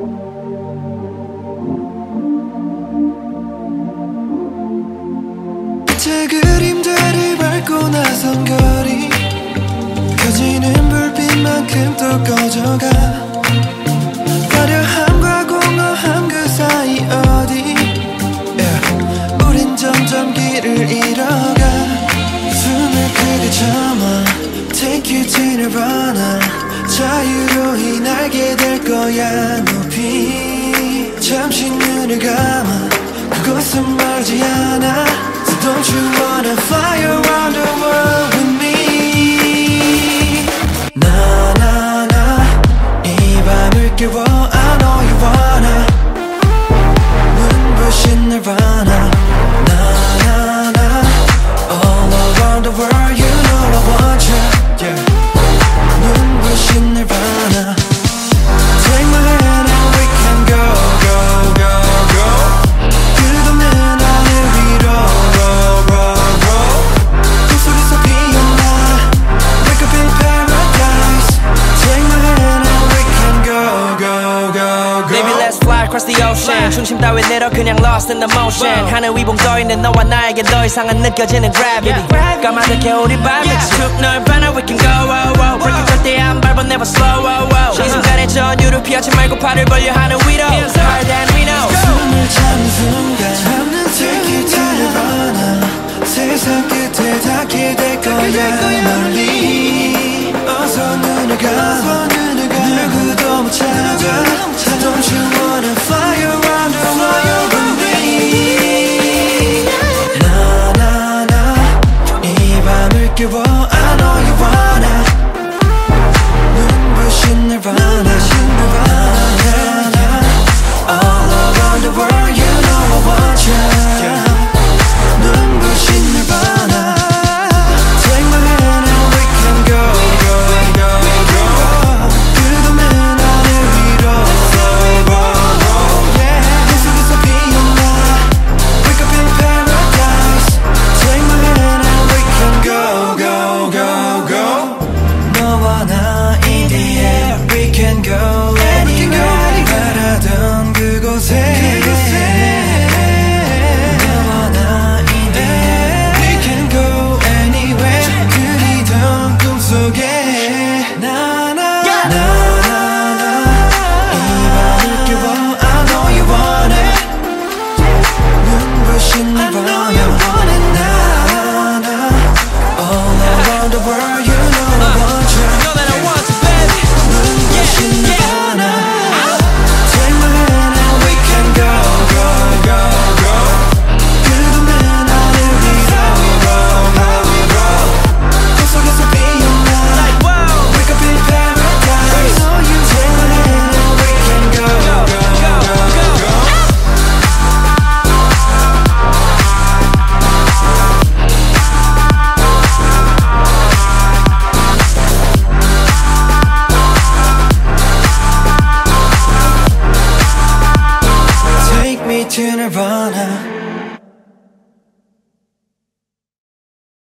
빛의 그림자를 밟고 나선 거리 켜지는 불빛만큼 또 꺼져가 화려함과 공허함 그 사이 어디 우린 점점 길을 잃어가 숨을 크게 참아 Take you to Nirvana 자유로이 날게 될 거야 높이 잠시 눈을 감아 그곳은 멀지 않아 So don't you wanna fly around the world with me 나나나 이 밤을 깨워 I know you wanna 눈부신 Nirvana 나나나 all around the world you know I want you yeah. 눈부신 Nirvana Take my hand and we can go go go go 끝없는 하늘 위로 roll roll roll 숨소리서 피어나 Wake up in paradise Take my hand and we can go go go go Baby let's fly across the ocean 중심 따위 내려 그냥 lost in the motion 하늘 위봉 떠있는 너와 나에겐 더 이상은 느껴지는 gravity 까마득해 우리 발밑이 툭 넓어나 we can go oh, oh. break it 절대 안 밟아 never slow oh, oh. 이 순간에 전율을 피하지 말고 팔을 벌려 하늘 위로